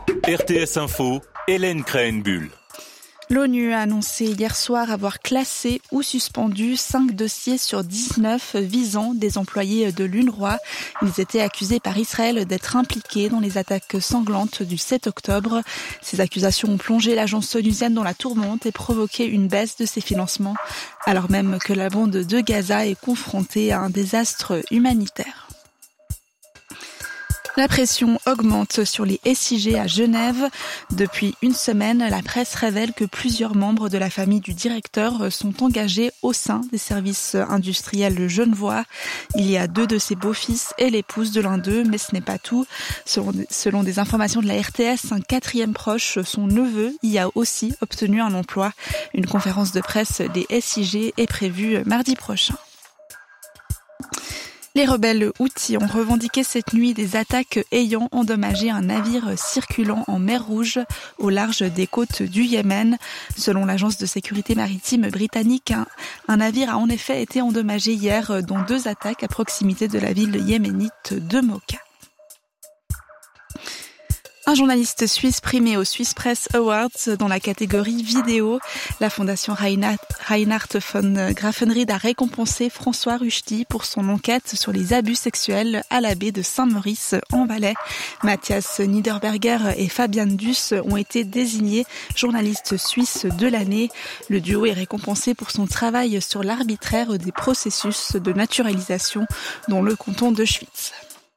RTS Info, Hélène Krenbuhl. L'ONU a annoncé hier soir avoir classé ou suspendu 5 dossiers sur 19 visant des employés de l'UNRWA. Ils étaient accusés par Israël d'être impliqués dans les attaques sanglantes du 7 octobre. Ces accusations ont plongé l'agence onusienne dans la tourmente et provoqué une baisse de ses financements, alors même que la bande de Gaza est confrontée à un désastre humanitaire. La pression augmente sur les SIG à Genève. Depuis une semaine, la presse révèle que plusieurs membres de la famille du directeur sont engagés au sein des services industriels genevois. Il y a 2 de ses beaux-fils et l'épouse de l'un d'eux, mais ce n'est pas tout. Selon des informations de la RTS, un 4e proche, son neveu, y a aussi obtenu un emploi. Une conférence de presse des SIG est prévue mardi prochain. Les rebelles Houthis ont revendiqué cette nuit des attaques ayant endommagé un navire circulant en mer Rouge au large des côtes du Yémen. Selon l'agence de sécurité maritime britannique, un navire a en effet été endommagé hier, dont 2 attaques à proximité de la ville yéménite de Mocha. Un journaliste suisse primé aux Swiss Press Awards dans la catégorie vidéo. La fondation Reinhard von Grafenried a récompensé François Rushdie pour son enquête sur les abus sexuels à la baie de Saint-Maurice en Valais. Matthias Niederberger et Fabian Duss ont été désignés journalistes suisses de l'année. Le duo est récompensé pour son travail sur l'arbitraire des processus de naturalisation dans le canton d'Auschwitz.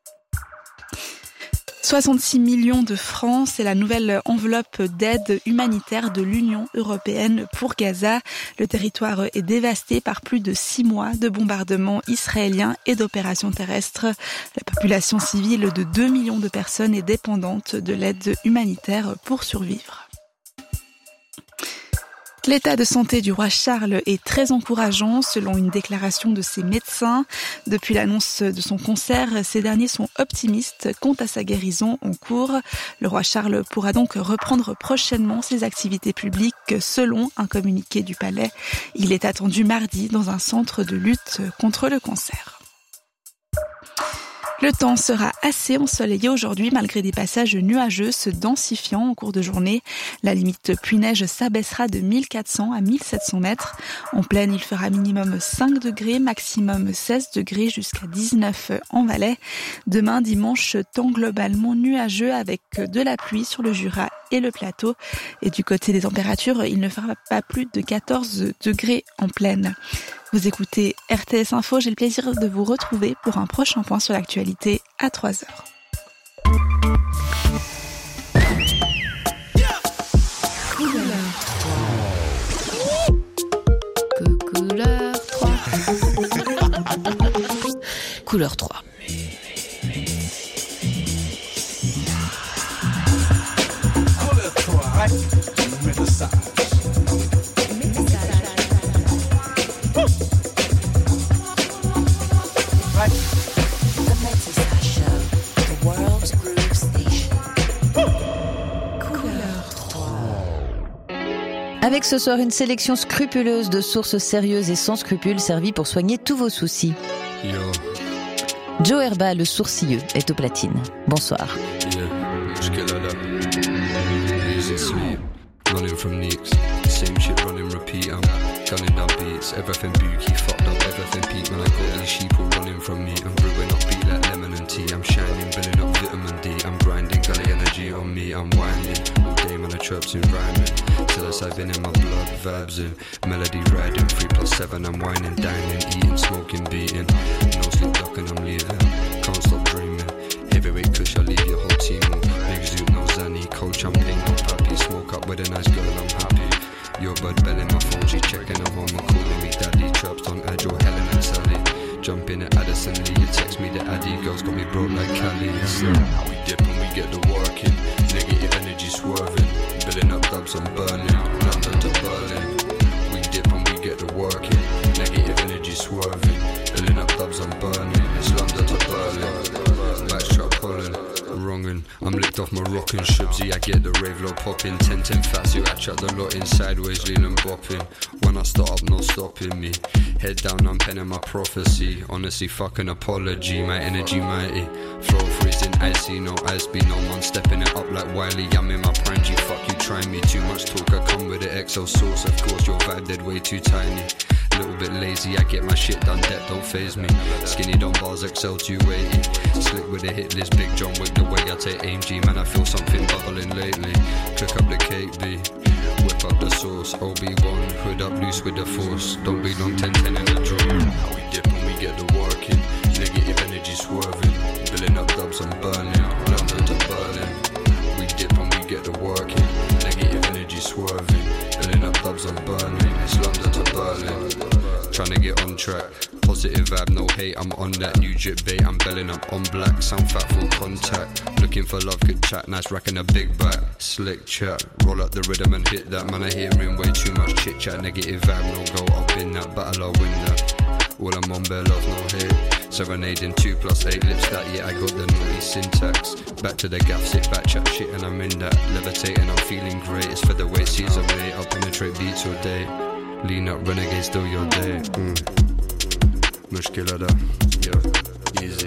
66 millions de francs, c'est la nouvelle enveloppe d'aide humanitaire de l'Union européenne pour Gaza. Le territoire est dévasté par plus de 6 mois de bombardements israéliens et d'opérations terrestres. La population civile de 2 millions de personnes est dépendante de l'aide humanitaire pour survivre. L'état de santé du roi Charles est très encourageant selon une déclaration de ses médecins. Depuis l'annonce de son cancer, ces derniers sont optimistes quant à sa guérison en cours. Le roi Charles pourra donc reprendre prochainement ses activités publiques selon un communiqué du palais. Il est attendu mardi dans un centre de lutte contre le cancer. Le temps sera assez ensoleillé aujourd'hui malgré des passages nuageux se densifiant en cours de journée. La limite pluie-neige s'abaissera de 1400 à 1700 mètres. En plaine, il fera minimum 5 degrés, maximum 16 degrés jusqu'à 19 en Valais. Demain, dimanche, temps globalement nuageux avec de la pluie sur le Jura et le plateau. Et du côté des températures, il ne fera pas plus de 14 degrés en plaine. Vous écoutez RTS Info, j'ai le plaisir de vous retrouver pour un prochain point sur l'actualité à 3h. Couleur 3. Avec ce soir une sélection scrupuleuse de sources sérieuses et sans scrupules servies pour soigner tous vos soucis. Yo. Joe Herba, le sourcilleux, est aux platines. Bonsoir. Yeah, running from Neeks, same shit running repeat. I'm gunning down beats, everything booky, fucked up, everything peak. When I got these sheep all running from me, I'm brewing up beat like lemon and tea. I'm shining, building up vitamin D. I'm grinding, gully energy on me. I'm whining all day, man. I chirps and rhyming till it's I've been in my blood, vibes in melody riding. 3+7, I'm whining, dining, eating, smoking, beating. No sleep ducking, I'm leaving. Can't stop dreaming. Heavyweight kush, I'll leave your whole team. Big Zoot, no Zanny, coach, I'm playing no puppy. Smoke up with a nice girl, I'm happy. Your bud belly, my phone, she checking her home and calling me daddy. Traps on edge, or Helen and Sally. Jumping at Addison Lee, you text me the Addy. Girls got me broke like Cali. We dip and we get the work in. Negative energy swerving. Building up dubs, I'm burning. London to Berlin. We dip and we get the work in. Negative energy swerving. Building up dubs, I'm burning. It's London to Berlin. Backstrap pulling. Wrongin'. I'm lit Kicked off Moroccan shubsy, I get the rave low popping. 10 fats, you hatch out the lot in sideways, leaning bopping. When I start up, no stopping me. Head down, I'm penning my prophecy. Honestly, fucking apology, my energy mighty. Flow freezing, icy, no ice be no one stepping it up like Wiley. I'm in my prime G, fuck you, try me. Too much talk, I come with the XO sauce. Of course, your vibe dead way too tiny. Little bit lazy, I get my shit done, that don't faze me. Skinny down bars, XL 280. Slick with the hit list, Big John Wick the way I take aim G. Man, I feel something bubbling lately. Cook up the cake B, whip up the sauce. OB1, hood up loose with the force. Don't be long, 10-10 in the draw. How we dip when we get the work in. Negative energy swerving. Building up dubs, I'm burning. London to Berlin. We dip when we get the work in. Negative energy swerving. Building up dubs, I'm burning. It's London to Berlin. Trying to get on track. Positive vibe, no hate, I'm on that. New drip bait, I'm belling up on black. Sound fat, full contact. Looking for love, good chat. Nice racking a big back. Slick chat. Roll up the rhythm and hit that. Man, I hearing way too much chit chat. Negative vibe, no go up in that. Battle, I'll win that. All I'm on, bare love, no hate. Serenading 2+8 lips that, yeah, I got the naughty syntax. Back to the gaff, sit back, chat shit, and I'm in that. Levitating, I'm feeling great. It's for the weight, season mate. I'll penetrate beats all day. Lean up, renegade, still your day. Mushkila da, yo, easy.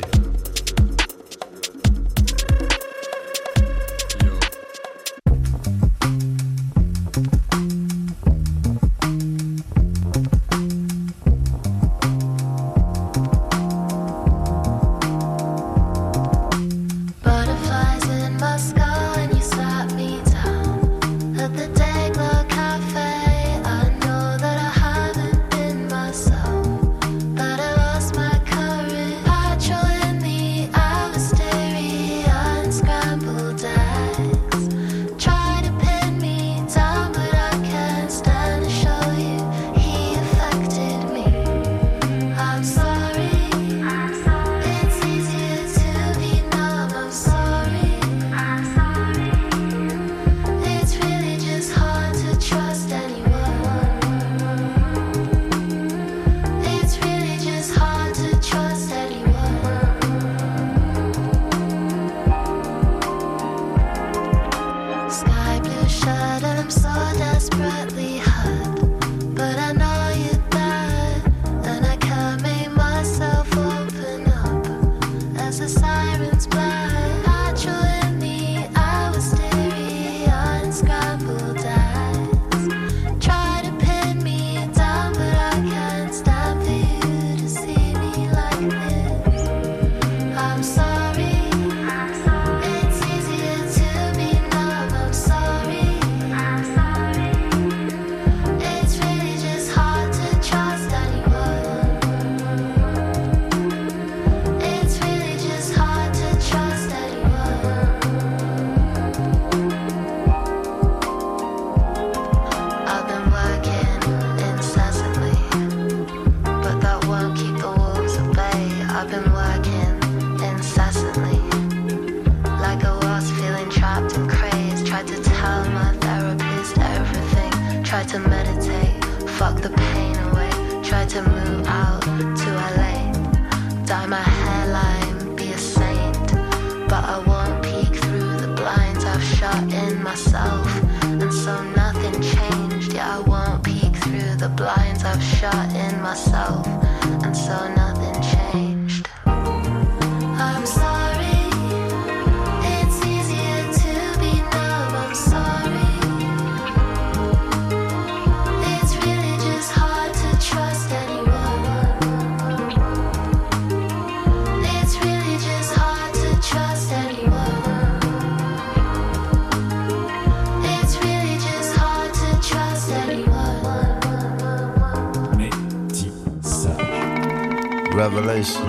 Revelation.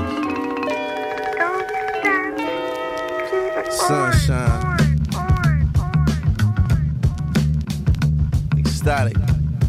Sunshine. Ecstatic.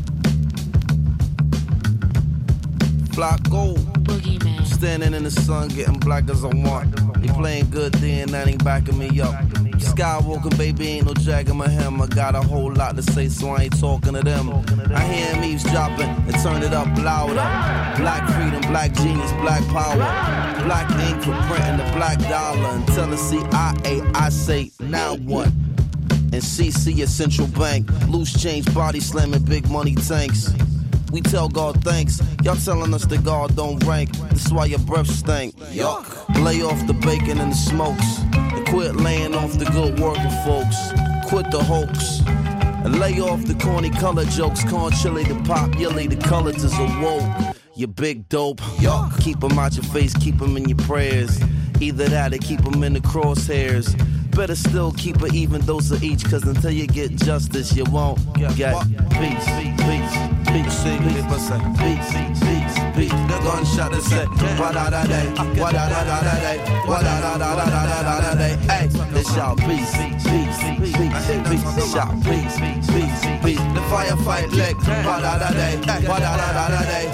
Flocko. Standing in the sun, getting black as I want. He playing good then, that ain't backing me up. Skywalker, baby, ain't no dragging my hem. I got a whole lot to say, so I ain't talking to them. I hear him eavesdropping and turn it up louder. Black freedom, black genius, black power. Black ink for printing the black dollar. Until the CIA, I say, now what? And CC at Central Bank. Loose change, body slamming, big money tanks. We tell God thanks. Y'all telling us that God don't rank. That's why your breath stink. Yuck. Lay off the bacon and the smokes. And quit laying off the good working folks. Quit the hoax. And lay off the corny color jokes. Corn chili the populate the colors is awoke. You big dope. Yuck. Keep them out your face, keep them in your prayers. Either that or keep them in the crosshairs. Better still keep an even dose of each, cause until you get justice, you won't get peace. Sing it, but say peace. The gunshot that say, wa-da-da-day, wa-da-da-da-da-day, wa-da-da-da-da-da-da-day. Hey, they shout peace. They shout peace. The firefight leg, wa-da-da-day, wa-da-da-da-da-day,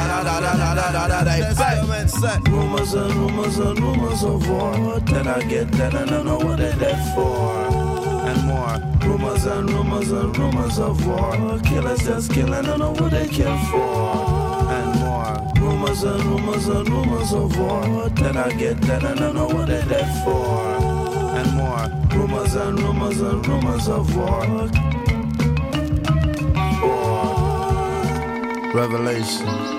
wa-da-da-da-da-da-da-day. Rumors and rumors of war that I get that I don't know what they're there for. And more rumors and rumors of war. Killers just killing, I don't know what they kill for. And more rumors and rumors of war that I get that I don't know what they're there for. And more rumors and rumors of war. Revelation.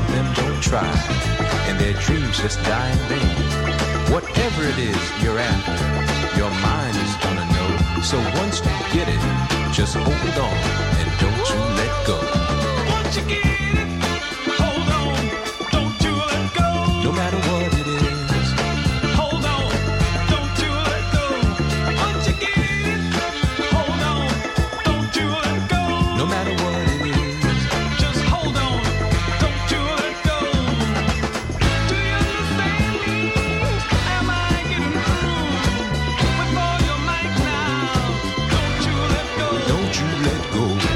them don't try, and their dreams just die in vain. Whatever it is you're after, your mind is gonna know. So once you get it, just hold on and don't you let go. Once you get it, hold on, don't you let go. No matter what it is, hold on, don't you let go. Once you get it, hold on, don't you let go. no matter what it is, Just hold on, don't you let go. Do you understand me? Am I getting through with all your might now? Don't you let go. don't you let go.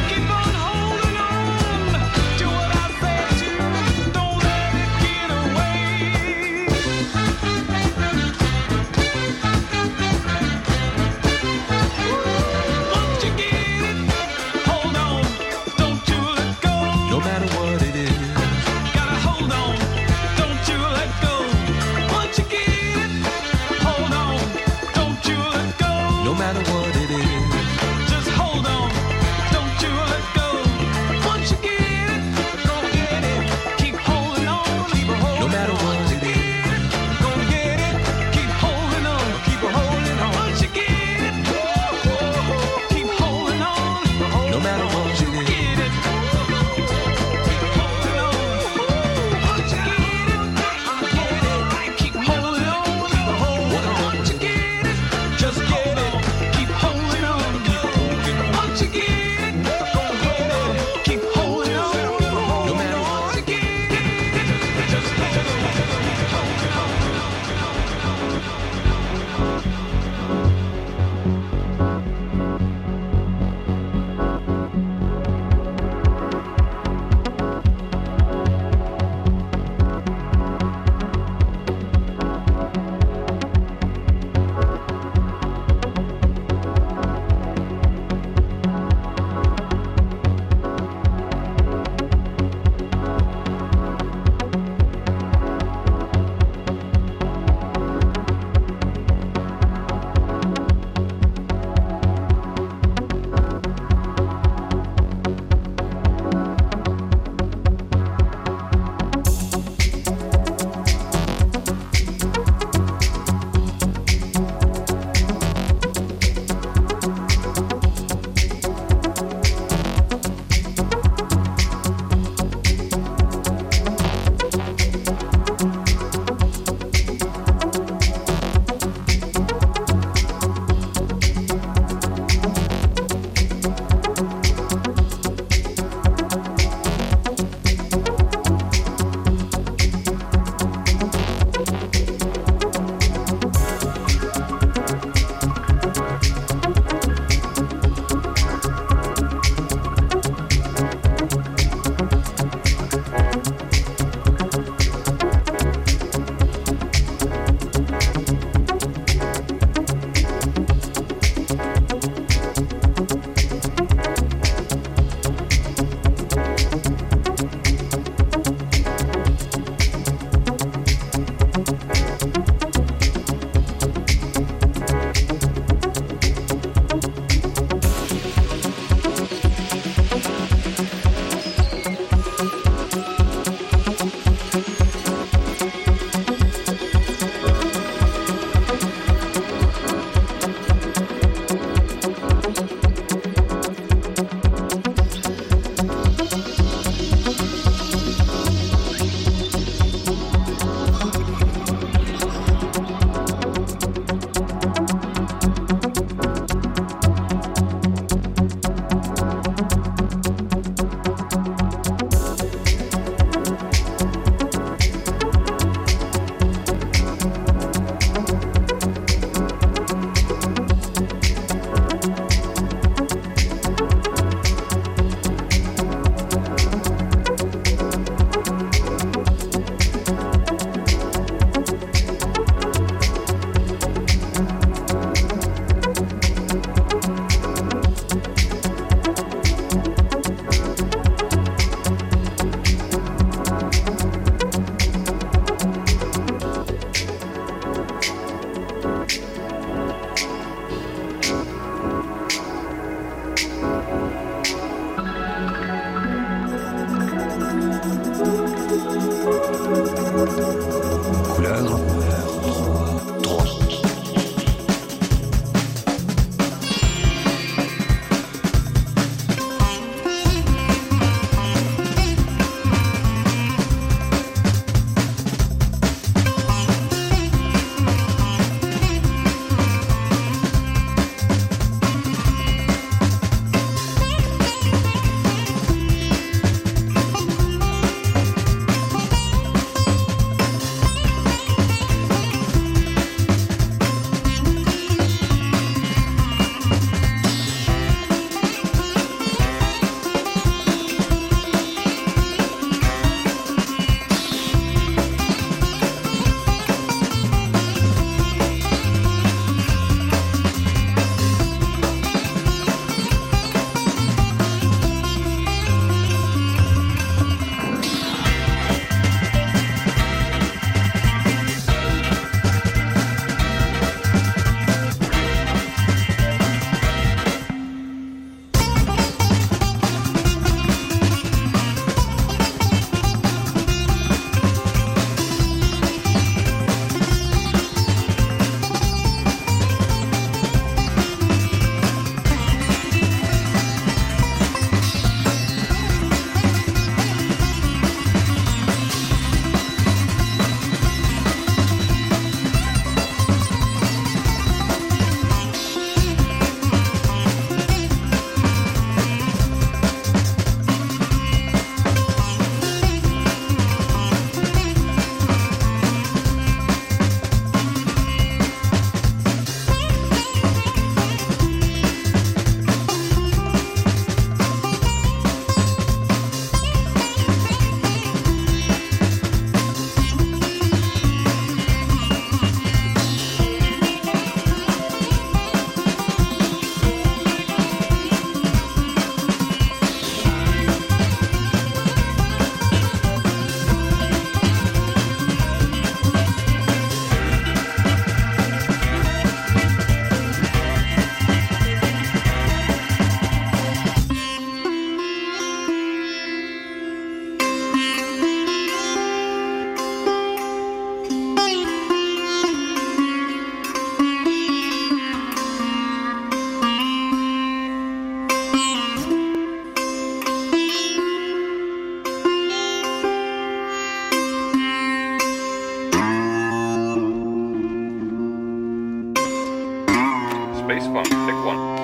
bass funk. Take one.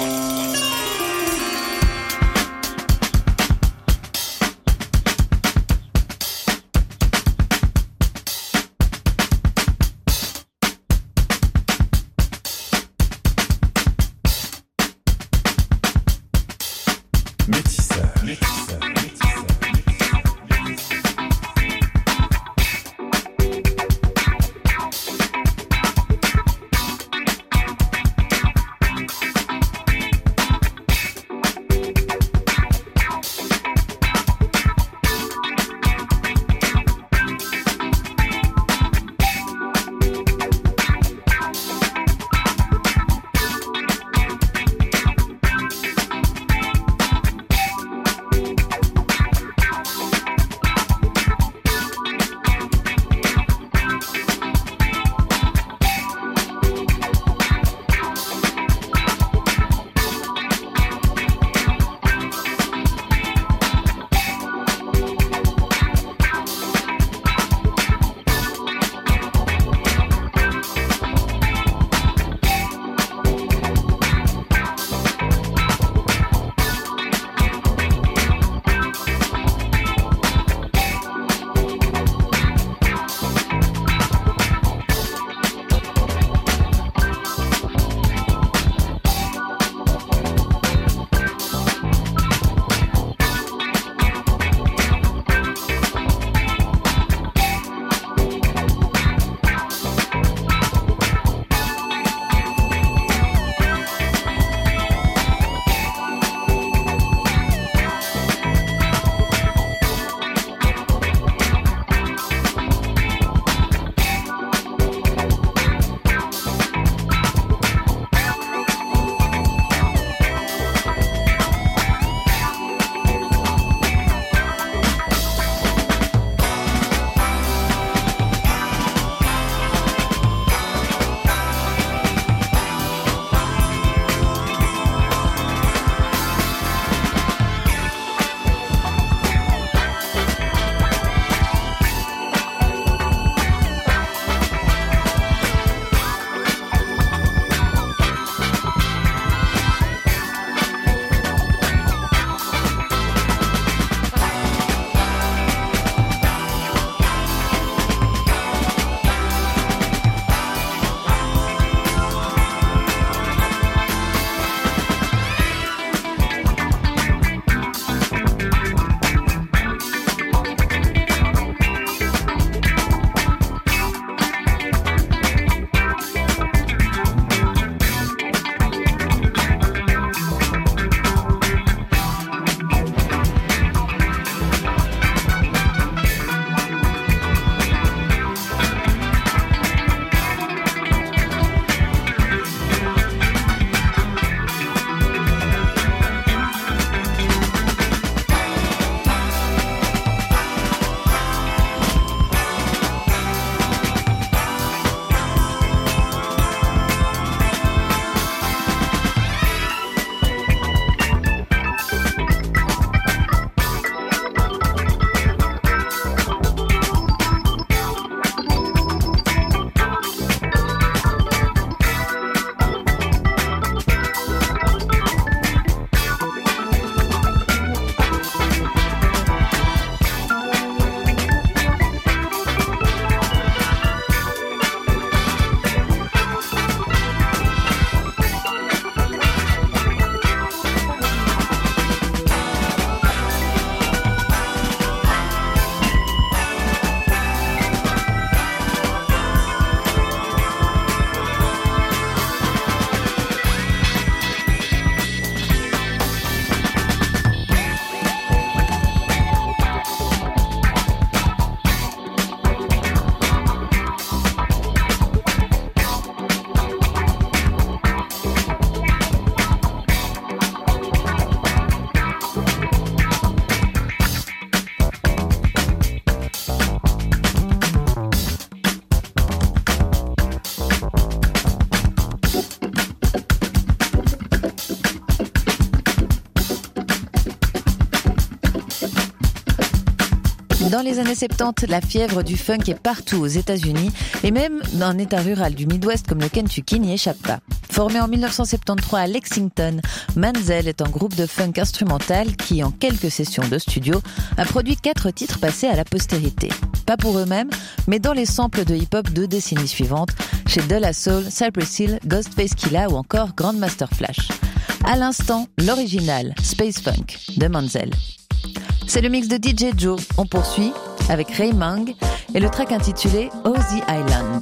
Dans les années 70, la fièvre du funk est partout aux États-Unis et même dans un état rural du Midwest comme le Kentucky n'y échappe pas. Formé en 1973 à Lexington, Manzel est un groupe de funk instrumental qui, en quelques sessions de studio, a produit 4 titres passés à la postérité. Pas pour eux-mêmes, mais dans les samples de hip-hop 2 décennies suivantes, chez De La Soul, Cypress Hill, Ghostface Killah ou encore Grandmaster Flash. À l'instant, l'original Space Funk de Manzel. C'est le mix de DJ Joe. On poursuit avec Ray Mang et le track intitulé Ozzy Island.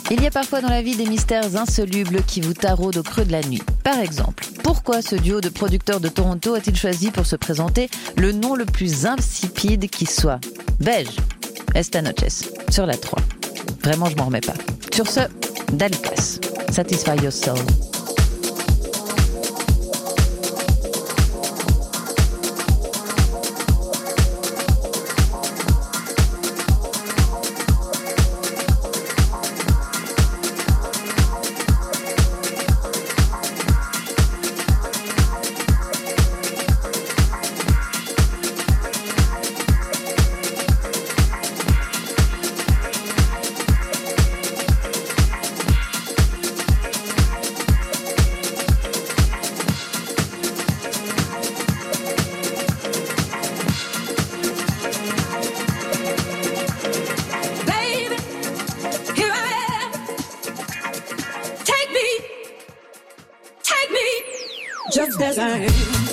Il y a parfois dans la vie des mystères insolubles qui vous taraudent au creux de la nuit. Par exemple, pourquoi ce duo de producteurs de Toronto a-t-il choisi pour se présenter le nom le plus insipide qui soit? Beige, Esta Noches, sur la 3. Vraiment, je m'en remets pas. Sur ce, Dalcas, Satisfy Your Soul. Just as I am.